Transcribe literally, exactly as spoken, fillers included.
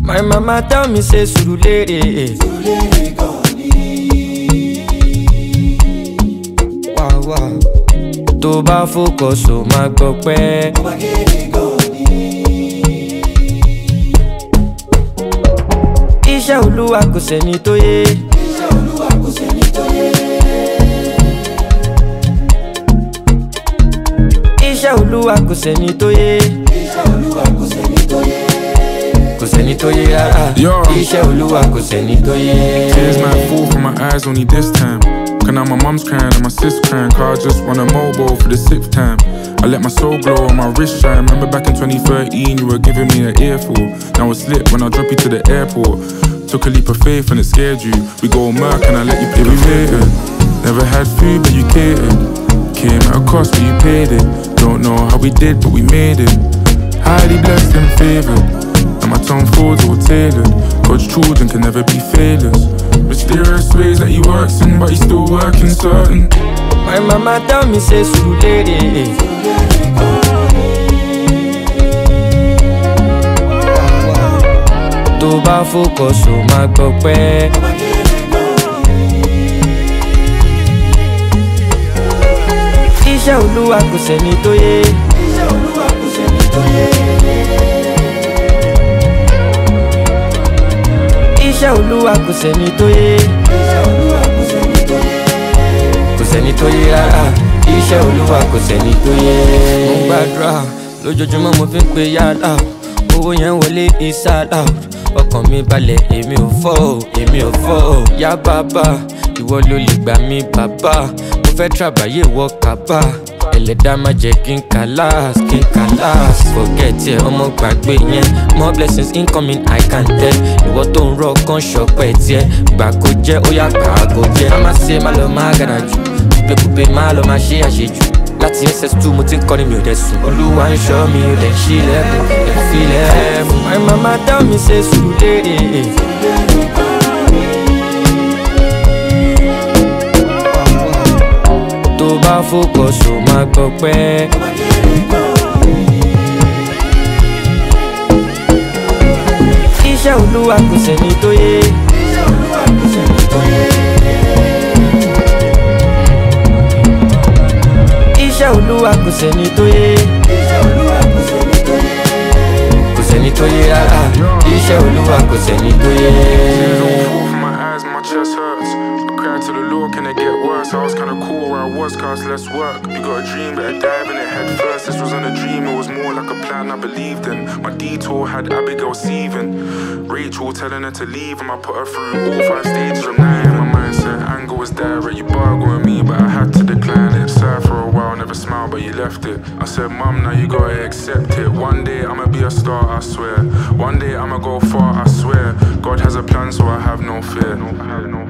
My mama tell me say Surulere. Surulere goni. Wow wow. Tó bá focus o máa gbọ́ pẹ́. Ọba kéré goni. Iṣẹ́ Olúwa kò sẹ́ni tó yé. Iṣẹ́ Olúwa kò sẹ́ni tó yé. Iṣẹ́ Olúwa kò sẹ́ni tó yé. Iṣẹ́ Olúwa kò sẹ́ni tó yé. Kò sẹ́ni tó yé rárá. Iṣẹ́ Olúwa kò sẹ́ni tó yé. Tears might fall from my eyes only this time. Cause now my mum's crying and my sis crying. Cause I just want a mobile for the sixth time. I let my soul glow on my wrist shine. Remember back in twenty thirteen you were giving me an earful. Now it's lit when I drop you to the airport. Took a leap of faith and it scared you. We go murk and I let you pay. We waited. Never had food but you catered. Came at a cost but you paid it. Don't know how we did but we made it. Highly blessed and favoured. And my tongue folds all tailored. God's children can never be failures. Mysterious ways that he works in, but he's still working certain. My mama tell me say Surulere. Tó bá focus o máa gbọ́ pẹ́. Ọba kéré goni. Iṣẹ́ Olúwa kò sẹ́ni tó yé. Iṣẹ́ Olúwa kò sẹ́ni tó yé. Iṣẹ́ Olúwa kò sẹ́ni tó yé. Iṣẹ́ Olúwa kò sẹ́ni tó yé. Kò sẹ́ni tó yé rárá. Iṣẹ́ Olúwa kò sẹ́ni tó yé. Mo gbàdúrà lójoojúmọ́ mo fi ń pe yàrá. Owó yẹn wọlé ìsàlá. Ọkàn mi balẹ̀ èmi ò fọ́ o, èmi ò fọ́ o. Yá bàbá, ìwọ ló lè gbà mí bàbá. Mo fẹ́ tàbáyé wọ kàbá. Ẹlẹ́dá má jẹ́ kí n kàlàs, kí n kàlàs. Forget ẹ ọmọ gbàgbé yẹn. More blessings incoming I can tell. Ìwọ tó ń rọ kan ṣọpẹ́ tiẹ̀. Gbà kó jẹ́ ó yá gbà kó jẹ́. Má má ṣe má lọ má gàdà jù. Pépépé má lọ má ṣe àṣejù. Láti S S two mo ti ń kọ́ni mi ò dẹ̀ sùn. Olúwa ń ṣọ́ mi ò dẹ̀ ṣí lẹ́kùn. Ẹ̀ fi lẹ́ẹ̀mú. My mama tell me say Surulere. Tó bá focus o máa gbọ́ pẹ́. Ọba kéré goni. Iṣẹ́ Olúwa kò sẹ́ni tó yé. Iṣẹ́ Olúwa kò sẹ́ni tó yé. Iṣẹ́ Olúwa kò sẹ́ni tó yé. Iṣẹ́ Olúwa kò sẹ́ni tó yé. Kò sẹ́ni tó yé rárá. Iṣẹ́ Olúwa kò sẹ́ni tó yé. Tears all fall from my eyes and my chest hurts. I cried to the Lord, can it get worse? I was kinda cool where I was, cause less work. You got a dream, better dive in it head first. This wasn't a dream, it was more like a plan I believed in. My detour had Abigail seething. Rachel telling her to leave, and I put her through all five stages of night. My mindset, anger was direct, you bargained with me, but I had to decline it. Sad for a while, never smiled, but you left it. I said, Mum, now you gotta accept it. One day I'ma be a star, I swear. One day I'ma go far, I swear. God has a plan, so I have no fear. No, I have no